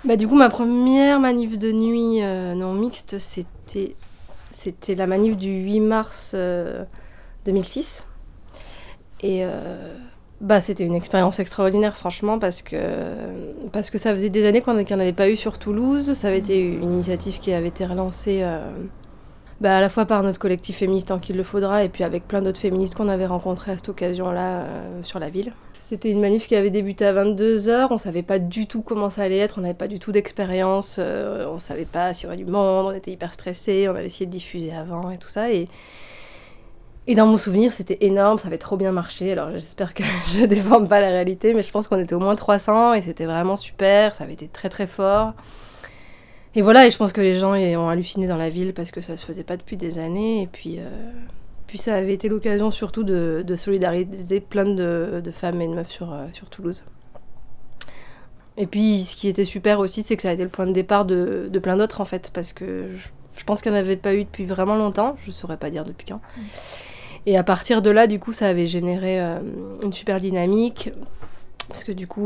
Bah, du coup, ma première manif de nuit non mixte, c'était la manif du 8 mars 2006. Et bah, c'était une expérience extraordinaire, franchement, parce que ça faisait des années qu'on n'en avait pas eu sur Toulouse. Ça avait été une initiative qui avait été relancée bah, à la fois par notre collectif féministe Tant qu'il le faudra, et puis avec plein d'autres féministes qu'on avait rencontrées à cette occasion-là sur la ville. C'était une manif qui avait débuté à 22h, on savait pas du tout comment ça allait être, on n'avait pas du tout d'expérience, on savait pas s'il y aurait du monde, on était hyper stressés, on avait essayé de diffuser avant et tout ça. Et dans mon souvenir, c'était énorme, ça avait trop bien marché. Alors j'espère que je déforme pas la réalité, mais je pense qu'on était au moins 300 et c'était vraiment super, ça avait été très très fort. Et voilà, et je pense que les gens ont halluciné dans la ville parce que ça se faisait pas depuis des années. Et puis ça avait été l'occasion surtout de solidariser plein de femmes et de meufs sur Toulouse. Et puis ce qui était super aussi, c'est que ça a été le point de départ de plein d'autres en fait, parce que je pense qu'il n'y en avait pas eu depuis vraiment longtemps, je saurais pas dire depuis quand. Et à partir de là, du coup, ça avait généré une super dynamique, parce que du coup,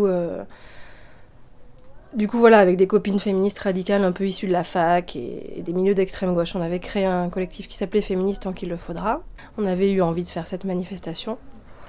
voilà, avec des copines féministes radicales un peu issues de la fac et des milieux d'extrême gauche, on avait créé un collectif qui s'appelait Féministes Tant qu'il le faudra. On avait eu envie de faire cette manifestation.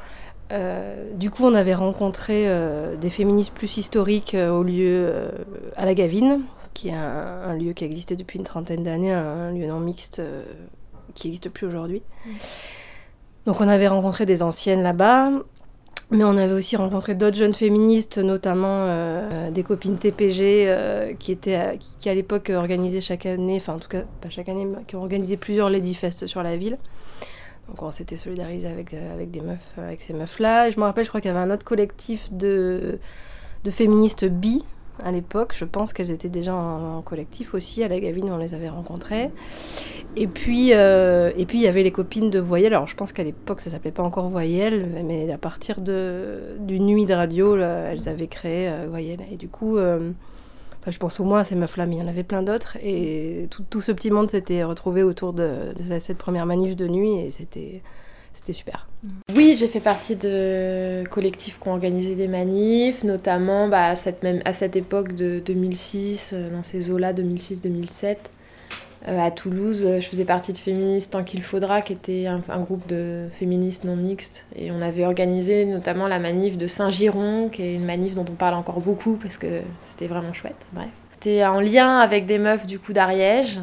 Du coup, on avait rencontré des féministes plus historiques au lieu à la Gavine, qui est un lieu qui existait depuis une trentaine d'années, un lieu non mixte qui n'existe plus aujourd'hui. Donc on avait rencontré des anciennes là-bas, mais on avait aussi rencontré d'autres jeunes féministes, notamment des copines TPG qui à l'époque organisaient chaque année, enfin en tout cas pas chaque année, mais qui ont organisé plusieurs Ladyfest sur la ville. Donc on s'était solidarisé avec des meufs, avec ces meufs-là. Et je me rappelle, je crois qu'il y avait un autre collectif de féministes bi à l'époque. Je pense qu'elles étaient déjà en collectif aussi. À la Gavine, on les avait rencontrées. Et puis il y avait les copines de Voyelle. Alors je pense qu'à l'époque, ça s'appelait pas encore Voyelle, mais à partir d'une nuit de radio, là, elles avaient créé Voyelle. Et du coup... je pense au moins à ces meufs-là, mais il y en avait plein d'autres. Et tout ce petit monde s'était retrouvé autour de cette première manif de nuit et c'était super. Oui, j'ai fait partie de collectifs qui ont organisé des manifs, notamment à cette époque de 2006, dans ces eaux-là, 2006-2007. À Toulouse, je faisais partie de Féministes Tant qu'il faudra, qui était un groupe de féministes non mixtes. Et on avait organisé notamment la manif de Saint-Giron, qui est une manif dont on parle encore beaucoup parce que c'était vraiment chouette. Bref. C'était en lien avec des meufs du coup d'Ariège,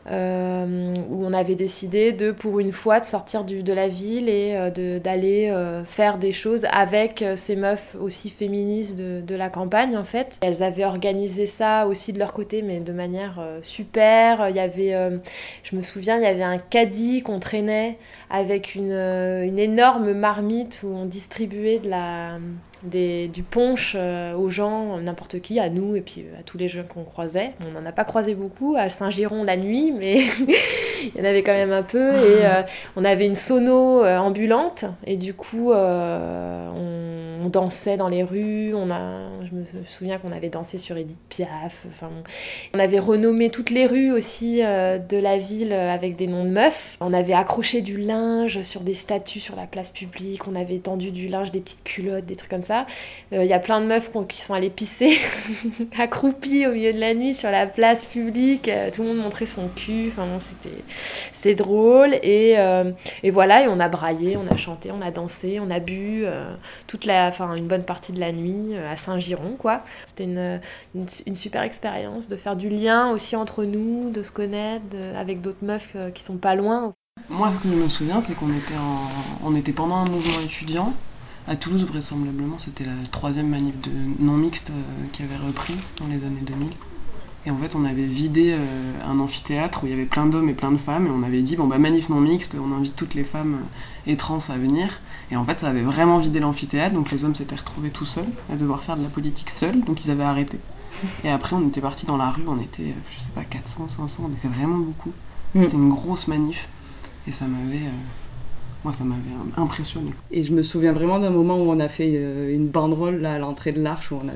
où on avait décidé pour une fois, de sortir de la ville et d'aller faire des choses avec ces meufs aussi féministes de la campagne en fait. Elles avaient organisé ça aussi de leur côté, mais de manière super. Il y avait, je me souviens, il y avait un caddie qu'on traînait avec une énorme marmite où on distribuait du punch aux gens, n'importe qui, à nous et puis à tous les jeunes qu'on croisait. On n'en a pas croisé beaucoup à Saint-Giron la nuit, mais il y en avait quand même un peu. Et on avait une sono ambulante et du coup on dansait dans les rues. Je me souviens qu'on avait dansé sur Edith Piaf. On avait renommé toutes les rues aussi de la ville avec des noms de meufs. On avait accroché du linge sur des statues sur la place publique. On avait tendu du linge, des petites culottes, des trucs comme ça. Il y a plein de meufs qui sont allées pisser accroupies au milieu de la nuit sur la place publique. Tout le monde montrait son cul. Enfin, bon, c'était drôle. Et voilà, et on a braillé, on a chanté, on a dansé, on a bu une bonne partie de la nuit à Saint-Giron, quoi. C'était une super expérience de faire du lien aussi entre nous, de se connaître avec d'autres meufs qui sont pas loin. Moi, ce que je me souviens, c'est qu'on était pendant un mouvement étudiant. À Toulouse, vraisemblablement, c'était la 3e manif de non-mixte qui avait repris dans les années 2000. Et en fait, on avait vidé un amphithéâtre où il y avait plein d'hommes et plein de femmes. Et on avait dit, manif non-mixte, on invite toutes les femmes et trans à venir. Et en fait, ça avait vraiment vidé l'amphithéâtre. Donc les hommes s'étaient retrouvés tout seuls à devoir faire de la politique seuls. Donc ils avaient arrêté. Et après, on était partis dans la rue. On était, 400, 500. On était vraiment beaucoup. C'était une grosse manif. Et ça m'avait impressionné. Et je me souviens vraiment d'un moment où on a fait une banderole là, à l'entrée de l'Arche, où on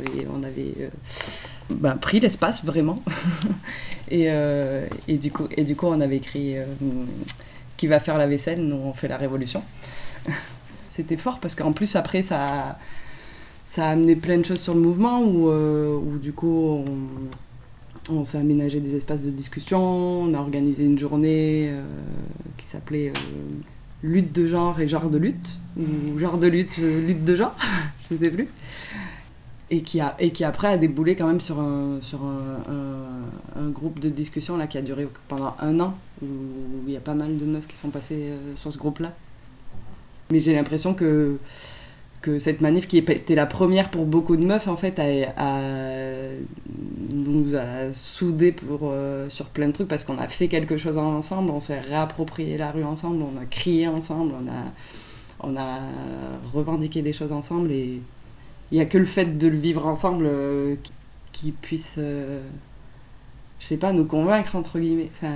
avait pris l'espace vraiment. et du coup, on avait écrit qui va faire la vaisselle, nous on fait la révolution. C'était fort parce qu'en plus après ça ça a amené plein de choses sur le mouvement où du coup on s'est aménagé des espaces de discussion, on a organisé une journée qui s'appelait lutte de genre et genre de lutte, ou genre de lutte, lutte de genre, je ne sais plus. Et qui après a déboulé quand même sur un groupe de discussion là, qui a duré pendant 1 an, où il y a pas mal de meufs qui sont passées sur ce groupe-là. Mais j'ai l'impression que cette manif, qui était la première pour beaucoup de meufs, en fait, nous a soudés sur plein de trucs, parce qu'on a fait quelque chose ensemble, on s'est réapproprié la rue ensemble, on a crié ensemble, on a revendiqué des choses ensemble, et il n'y a que le fait de le vivre ensemble qui puisse, je sais pas, nous convaincre, entre guillemets. Enfin...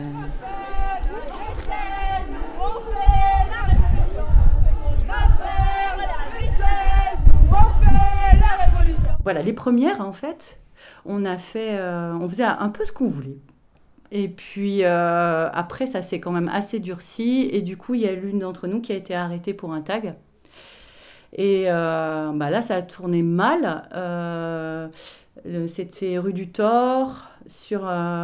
Voilà, les premières, en fait, on faisait un peu ce qu'on voulait. Et puis après, ça s'est quand même assez durci. Et du coup, il y a l'une d'entre nous qui a été arrêtée pour un tag. Et là, ça a tourné mal. C'était rue du Thor, sur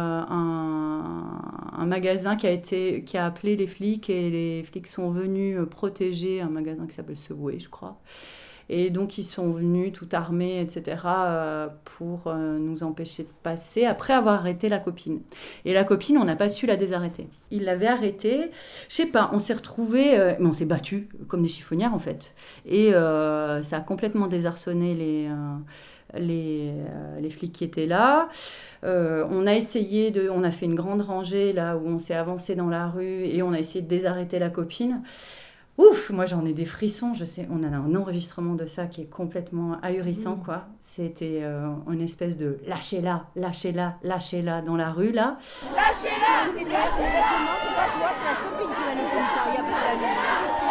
un magasin qui a appelé les flics. Et les flics sont venus protéger un magasin qui s'appelle Subway, je crois. Et donc, ils sont venus tout armés, etc., pour nous empêcher de passer, après avoir arrêté la copine. Et la copine, on n'a pas su la désarrêter. Ils l'avaient arrêtée. Je sais pas, on s'est retrouvés... mais on s'est battus comme des chiffonnières, en fait. Et ça a complètement désarçonné les flics qui étaient là. On a fait une grande rangée, là, où on s'est avancé dans la rue, et on a essayé de désarrêter la copine. Ouf, moi j'en ai des frissons, je sais, on a un enregistrement de ça qui est complètement ahurissant, quoi. C'était une espèce de lâchez-la, lâchez-la, lâchez-la dans la rue, là. Lâchez-la, c'est exactement, c'est pas toi, c'est la copine qui va nous commissariat parce qu'elle a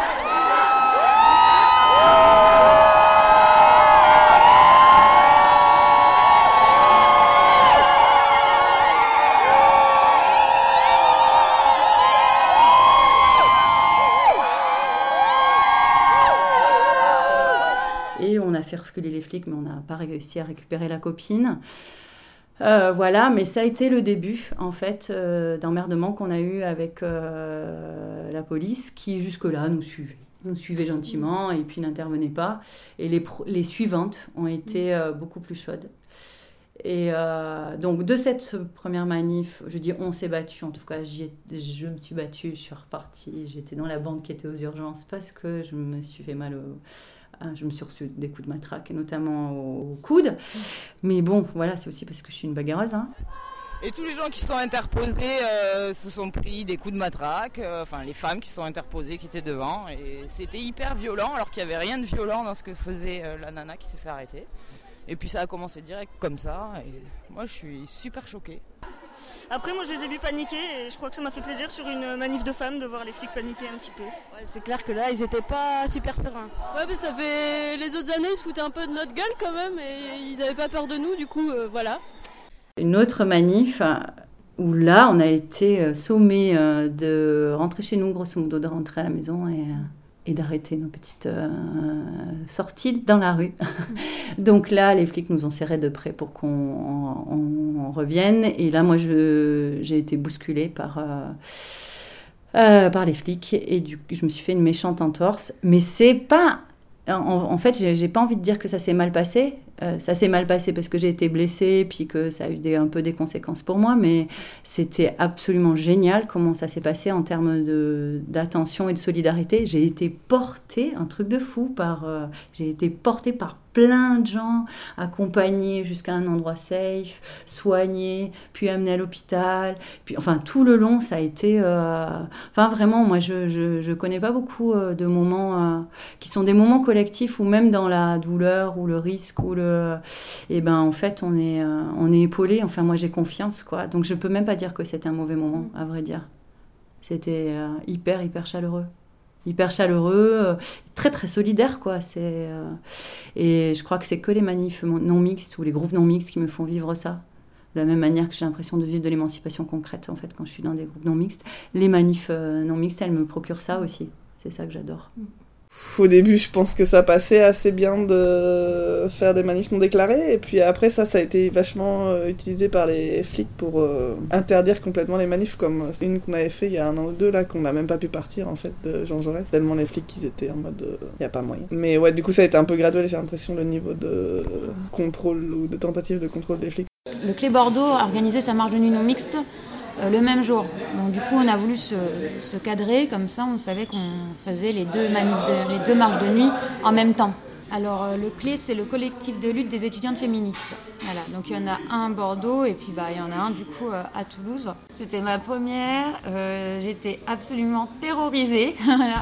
fait reculer les flics, mais on n'a pas réussi à récupérer la copine. Voilà, mais ça a été le début, en fait, d'emmerdement qu'on a eu avec la police, qui jusque-là nous suivait gentiment et puis n'intervenait pas. Et les suivantes ont été beaucoup plus chaudes. Et donc, de cette première manif, je dis on s'est battu, en tout cas, je me suis battue, je suis repartie, j'étais dans la bande qui était aux urgences parce que je me suis fait mal je me suis reçu des coups de matraque, et notamment au coude. Mais bon, voilà, c'est aussi parce que je suis une bagarreuse. Hein. Et tous les gens qui sont interposés se sont pris des coups de matraque, les femmes qui sont interposées, qui étaient devant. Et c'était hyper violent, alors qu'il n'y avait rien de violent dans ce que faisait la nana qui s'est fait arrêter. Et puis ça a commencé direct comme ça, et moi je suis super choquée. Après, moi je les ai vus paniquer, et je crois que ça m'a fait plaisir sur une manif de femmes de voir les flics paniquer un petit peu. Ouais, c'est clair que là, ils étaient pas super sereins. Ouais, mais ça fait... Les autres années, ils se foutaient un peu de notre gueule quand même, et ils avaient pas peur de nous, du coup, voilà. Une autre manif où là, on a été sommés de rentrer chez nous, grosso modo, de rentrer à la maison et d'arrêter nos petites sorties dans la rue. Donc là, les flics nous ont serrés de près pour qu'on revienne. Et là, moi, j'ai été bousculée par les flics. Et je me suis fait une méchante entorse. Mais c'est pas... En fait, j'ai pas envie de dire que ça s'est mal passé. Ça s'est mal passé parce que j'ai été blessée, puis que ça a eu un peu des conséquences pour moi, mais c'était absolument génial comment ça s'est passé en termes d'attention et de solidarité. J'ai été portée, un truc de fou, j'ai été portée par plein de gens, accompagnée jusqu'à un endroit safe, soignée, puis amenée à l'hôpital. Puis, enfin, tout le long, ça a été... vraiment, moi, je connais pas beaucoup de moments qui sont des moments collectifs, ou même dans la douleur, ou le risque, ou en fait, on est épaulé. Enfin, moi, j'ai confiance, quoi. Donc, je peux même pas dire que c'était un mauvais moment, à vrai dire. C'était hyper, hyper chaleureux. Hyper chaleureux, très très solidaire, quoi. Et je crois que c'est que les manifs non mixtes ou les groupes non mixtes qui me font vivre ça. De la même manière que j'ai l'impression de vivre de l'émancipation concrète, en fait, quand je suis dans des groupes non mixtes. Les manifs non mixtes, elles me procurent ça aussi. C'est ça que j'adore. Au début, je pense que ça passait assez bien de faire des manifs non déclarés, et puis après ça a été vachement utilisé par les flics pour interdire complètement les manifs, comme une qu'on avait fait il y a 1 an ou 2 là, qu'on n'a même pas pu partir en fait de Jean Jaurès, tellement les flics ils étaient en mode y a pas moyen. Mais ouais, du coup ça a été un peu graduel, j'ai l'impression, le niveau de contrôle ou de tentative de contrôle des flics. Le Clé Bordeaux a organisé sa marche de nuit non mixte le même jour. Donc du coup on a voulu se cadrer, comme ça on savait qu'on faisait les deux marches de nuit en même temps. Alors le Clé, c'est le collectif de lutte des étudiantes féministes. Voilà, donc il y en a un à Bordeaux et puis il y en a un du coup à Toulouse. C'était ma première, j'étais absolument terrorisée. Voilà.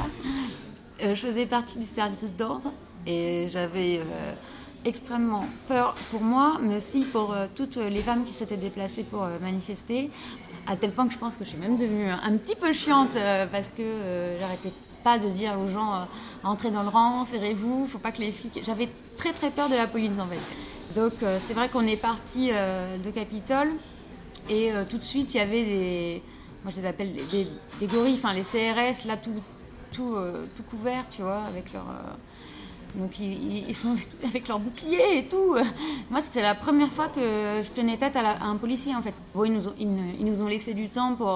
Je faisais partie du service d'ordre et j'avais extrêmement peur pour moi, mais aussi pour toutes les femmes qui s'étaient déplacées pour manifester, à tel point que je pense que je suis même devenue un petit peu chiante parce que j'arrêtais pas de dire aux gens entrez dans le rang, serrez-vous, faut pas que les flics... J'avais très très peur de la police en fait. Donc c'est vrai qu'on est parti de Capitole et tout de suite il y avait des... Moi je les appelle des gorilles, enfin les CRS, là tout couvert, tu vois, avec leur... Donc ils sont avec leurs boucliers et tout. Moi c'était la première fois que je tenais tête à un policier en fait. Bon, ils nous ont laissé du temps pour...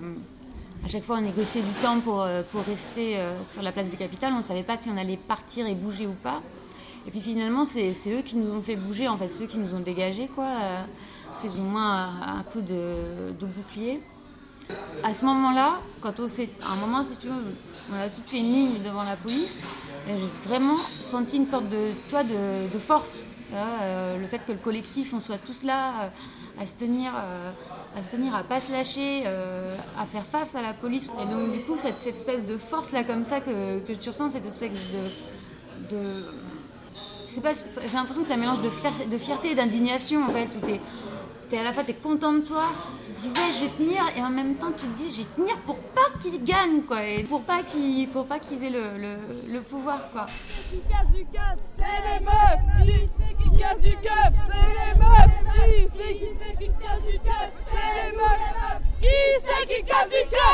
à chaque fois on négociait du temps pour rester sur la place du Capitole. On ne savait pas si on allait partir et bouger ou pas. Et puis finalement c'est eux qui nous ont fait bouger en fait, c'est eux qui nous ont dégagés quoi, plus ou moins à un coup de bouclier. À ce moment-là, quand on s'est... À un moment, si tu veux, on a toutes fait une ligne devant la police, et j'ai vraiment senti une sorte de force. Le fait que le collectif, on soit tous là, à se tenir, à pas se lâcher, à faire face à la police. Et donc du coup, cette espèce de force-là comme ça que tu ressens, cette espèce de... C'est pas, j'ai l'impression que c'est un mélange de fierté et d'indignation, en fait, où à la fois t'es content de toi, tu te dis ouais je vais tenir, et en même temps tu te dis je vais tenir pour pas qu'ils gagnent quoi, et pour pas qu'ils aient le pouvoir quoi. Qui casse du keuf, c'est les meufs. Qui casse du keuf, c'est les meufs. Qui c'est qui casse du keuf, c'est les meufs. Qui c'est qui casse du keuf.